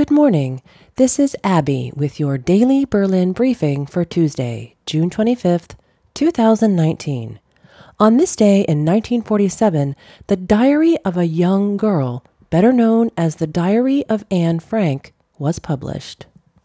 Good morning. This is Abby with your daily Berlin briefing for Tuesday, June 25th, 2019. On this day in 1947, the Diary of a Young Girl, better known as the Diary of Anne Frank, was published.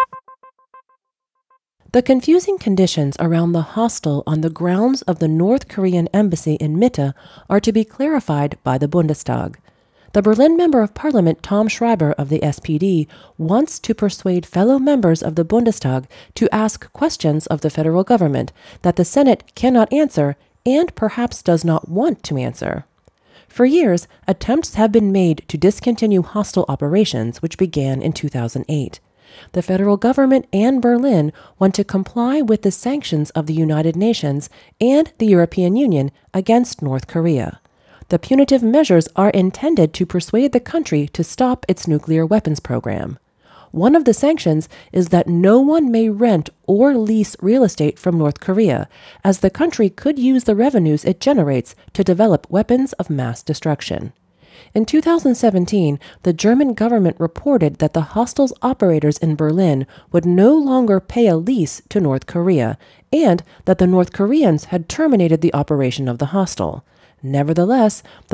The confusing conditions around the hostel on the grounds of the North Korean embassy in Mitte are to be clarified by the Bundestag. The Berlin Member of Parliament Tom Schreiber of the SPD wants to persuade fellow members of the Bundestag to ask questions of the federal government that the Senate cannot answer and perhaps does not want to answer. For years, attempts have been made to discontinue hostel operations, which began in 2008. The federal government and Berlin want to comply with the sanctions of the United Nations and the European Union against North Korea. The punitive measures are intended to persuade the country to stop its nuclear weapons program. One of the sanctions is that no one may rent or lease real estate from North Korea, as the country could use the revenues it generates to develop weapons of mass destruction. In 2017, the German government reported that the hostel's operators in Berlin would no longer pay a lease to North Korea, and that the North Koreans had terminated the operation of the hostel. Nevertheless, the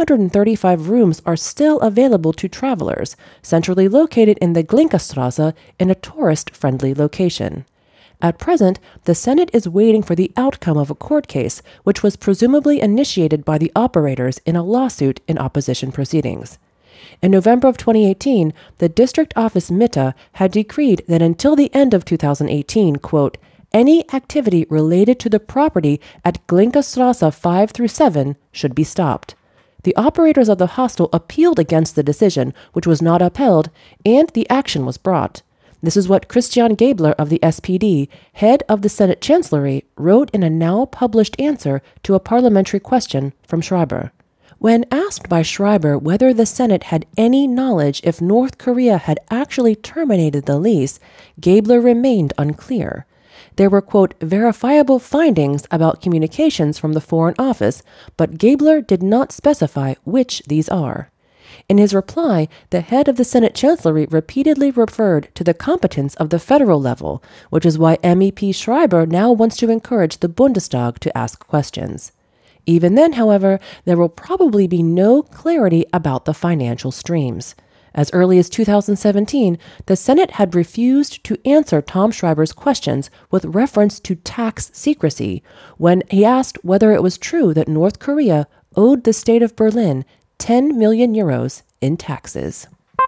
435 rooms are still available to travelers, centrally located in the Glinkastrasse in a tourist-friendly location. At present, the Senate is waiting for the outcome of a court case, which was presumably initiated by the operators in a lawsuit in opposition proceedings. In November of 2018, the district office Mitte had decreed that until the end of 2018, quote, any activity related to the property at Glinkastrasse 5 through 7 should be stopped. The operators of the hostel appealed against the decision, which was not upheld, and the action was brought. This is what Christian Gabler of the SPD, head of the Senate Chancellery, wrote in a now published answer to a parliamentary question from Schreiber. When asked by Schreiber whether the Senate had any knowledge if North Korea had actually terminated the lease, Gabler remained unclear. There were, quote, verifiable findings about communications from the Foreign Office, but Gabler did not specify which these are. In his reply, the head of the Senate Chancellery repeatedly referred to the competence of the federal level, which is why MEP Schreiber now wants to encourage the Bundestag to ask questions. Even then, however, there will probably be no clarity about the financial streams. As early as 2017, the Senate had refused to answer Tom Schreiber's questions with reference to tax secrecy when he asked whether it was true that North Korea owed the state of Berlin 10 million euros in taxes.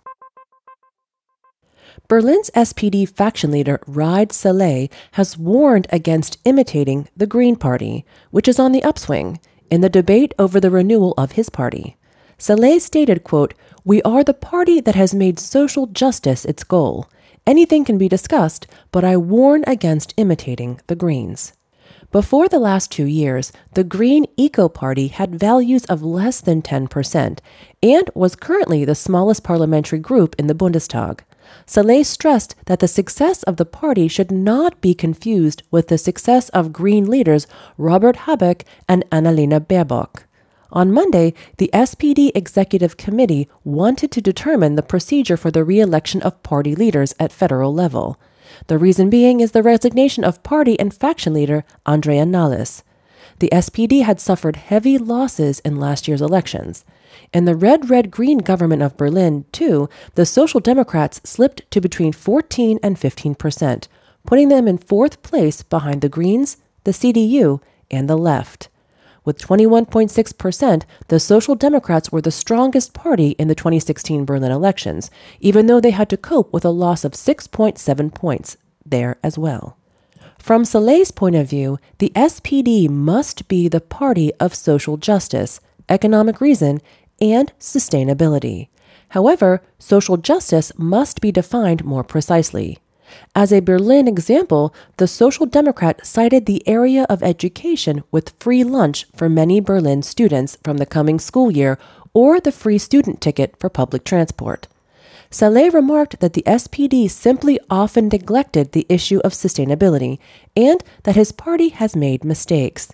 Berlin's SPD faction leader Raed Saleh has warned against imitating the Green Party, which is on the upswing, in the debate over the renewal of his party. Saleh stated, quote, we are the party that has made social justice its goal. Anything can be discussed, but I warn against imitating the Greens. Before the last 2 years, the Green Eco Party had values of less than 10% and was currently the smallest parliamentary group in the Bundestag. Saleh stressed that the success of the party should not be confused with the success of Green leaders Robert Habeck and Annalena Baerbock. On Monday, the SPD Executive Committee wanted to determine the procedure for the re-election of party leaders at federal level. The reason being is the resignation of party and faction leader Andrea Nahles. The SPD had suffered heavy losses in last year's elections. In the red-red-green government of Berlin, too, the Social Democrats slipped to between 14 and 15%, putting them in fourth place behind the Greens, the CDU, and the left. With 21.6%, the Social Democrats were the strongest party in the 2016 Berlin elections, even though they had to cope with a loss of 6.7 points there as well. From Saleh's point of view, the SPD must be the party of social justice, economic reason, and sustainability. However, social justice must be defined more precisely. As a Berlin example, the Social Democrat cited the area of education with free lunch for many Berlin students from the coming school year or the free student ticket for public transport. Saleh remarked that the SPD simply often neglected the issue of sustainability and that his party has made mistakes.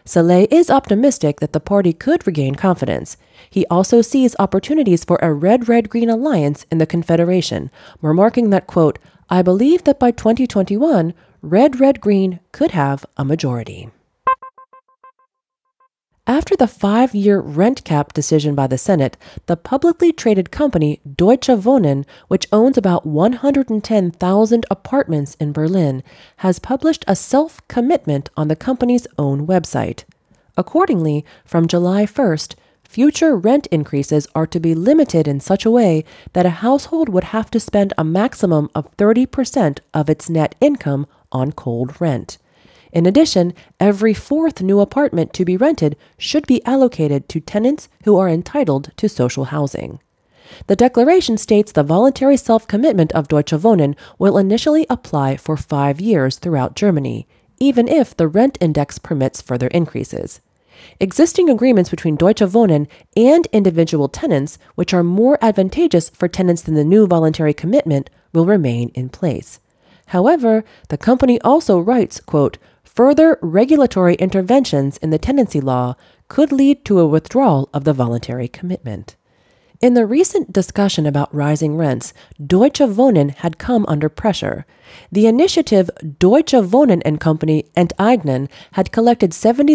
Saleh is optimistic that the party could regain confidence. He also sees opportunities for a red-red-green alliance in the Confederation, remarking that, quote, "I believe that by 2021, red-red-green could have a majority." After the 5-year rent cap decision by the Senate, the publicly traded company Deutsche Wohnen, which owns about 110,000 apartments in Berlin, has published a self-commitment on the company's own website. Accordingly, from July 1st, future rent increases are to be limited in such a way that a household would have to spend a maximum of 30% of its net income on cold rent. In addition, every fourth new apartment to be rented should be allocated to tenants who are entitled to social housing. The declaration states the voluntary self-commitment of Deutsche Wohnen will initially apply for 5 years throughout Germany, even if the rent index permits further increases. Existing agreements between Deutsche Wohnen and individual tenants, which are more advantageous for tenants than the new voluntary commitment, will remain in place. However, the company also writes, quote, "Further regulatory interventions in the tenancy law could lead to a withdrawal of the voluntary commitment." In the recent discussion about rising rents, Deutsche Wohnen had come under pressure. The initiative Deutsche Wohnen and Company Enteignen had collected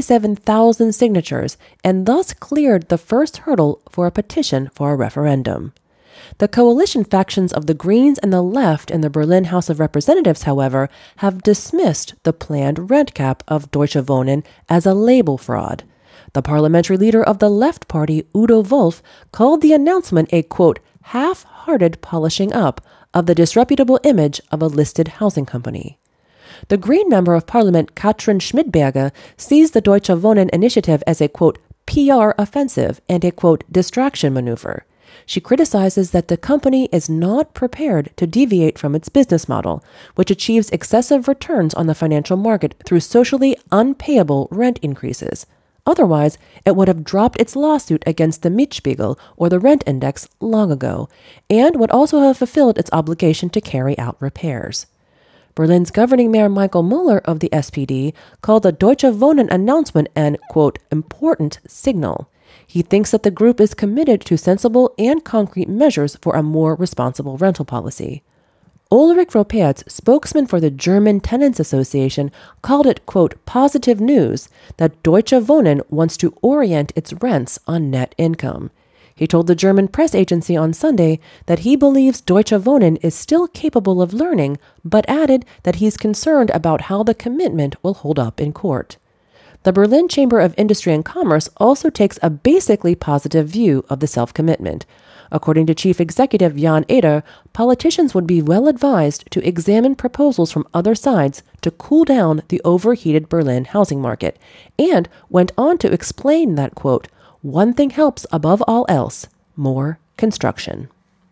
77,000 signatures and thus cleared the first hurdle for a petition for a referendum. The coalition factions of the Greens and the Left in the Berlin House of Representatives, however, have dismissed the planned rent cap of Deutsche Wohnen as a label fraud. The parliamentary leader of the Left Party, Udo Wolf, called the announcement a, quote, "half-hearted polishing up" of the disreputable image of a listed housing company. The Green Member of Parliament, Katrin Schmidberger, sees the Deutsche Wohnen initiative as a, quote, "PR offensive" and a, quote, "distraction maneuver." She criticizes that the company is not prepared to deviate from its business model, which achieves excessive returns on the financial market through socially unpayable rent increases. Otherwise, it would have dropped its lawsuit against the Mietspiegel or the rent index long ago, and would also have fulfilled its obligation to carry out repairs. Berlin's governing mayor Michael Müller of the SPD called the Deutsche Wohnen announcement an, quote, "important signal." He thinks that the group is committed to sensible and concrete measures for a more responsible rental policy. Ulrich Ropertz, spokesman for the German Tenants Association, called it, quote, "positive news" that Deutsche Wohnen wants to orient its rents on net income. He told the German press agency on Sunday that he believes Deutsche Wohnen is still capable of learning, but added that he's concerned about how the commitment will hold up in court. The Berlin Chamber of Industry and Commerce also takes a basically positive view of the self-commitment. According to Chief Executive Jan Eder, politicians would be well advised to examine proposals from other sides to cool down the overheated Berlin housing market, and went on to explain that, quote, "one thing helps above all else: more construction."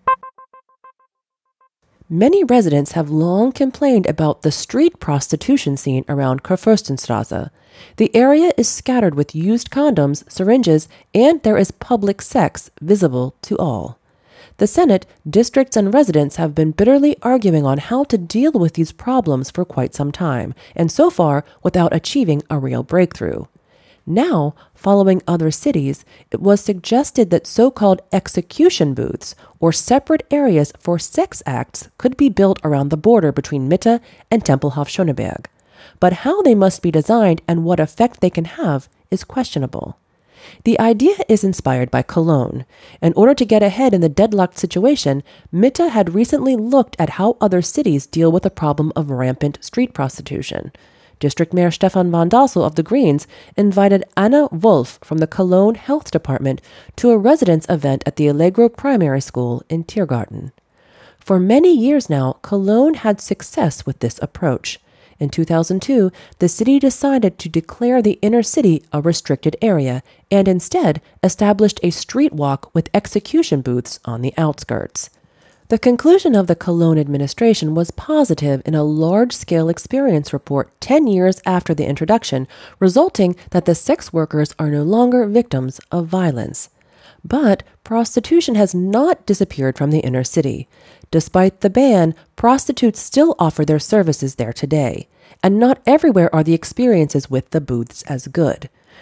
Many residents have long complained about the street prostitution scene around Kurfürstenstraße. The area is scattered with used condoms, syringes, and there is public sex visible to all. The Senate, districts, and residents have been bitterly arguing on how to deal with these problems for quite some time, and so far without achieving a real breakthrough. Now, following other cities, it was suggested that so-called execution booths, or separate areas for sex acts, could be built around the border between Mitte and Tempelhof-Schöneberg. But how they must be designed and what effect they can have is questionable. The idea is inspired by Cologne. In order to get ahead in the deadlocked situation, Mitte had recently looked at how other cities deal with the problem of rampant street prostitution. District Mayor Stefan von Dassel of the Greens invited Anna Wolf from the Cologne Health Department to a residence event at the Allegro Primary School in Tiergarten. For many years now, Cologne had success with this approach. In 2002, the city decided to declare the inner city a restricted area and instead established a street walk with execution booths on the outskirts. The conclusion of the Cologne administration was positive in a large-scale experience report 10 years after the introduction, resulting that the sex workers are no longer victims of violence. But prostitution has not disappeared from the inner city. Despite the ban, prostitutes still offer their services there today, and not everywhere are the experiences with the booths as good.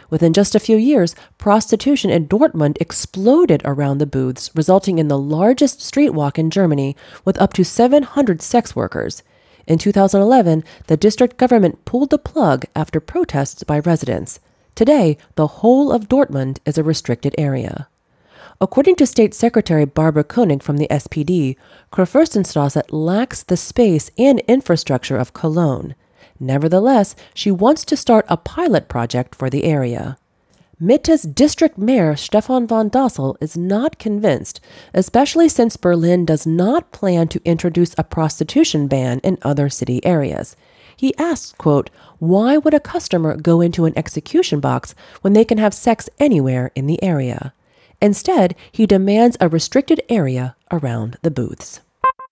Within just a few years, prostitution in Dortmund exploded around the booths, resulting in the largest street walk in Germany with up to 700 sex workers. In 2011, the district government pulled the plug after protests by residents. Today, the whole of Dortmund is a restricted area. According to State Secretary Barbara Koenig from the SPD, Kurfürstenstrasse lacks the space and infrastructure of Cologne. Nevertheless, she wants to start a pilot project for the area. Mitte's district mayor Stefan von Dassel is not convinced, especially since Berlin does not plan to introduce a prostitution ban in other city areas. He asks, quote, "Why would a customer go into an execution box when they can have sex anywhere in the area?" Instead, he demands a restricted area around the booths.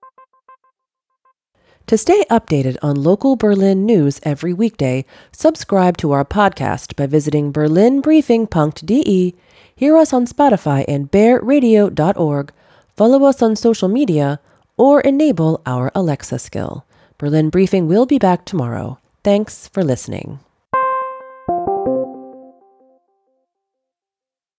To stay updated on local Berlin news every weekday, subscribe to our podcast by visiting berlinbriefing.de, hear us on Spotify and bearradio.org, follow us on social media, or enable our Alexa skill. Berlin Briefing will be back tomorrow. Thanks for listening.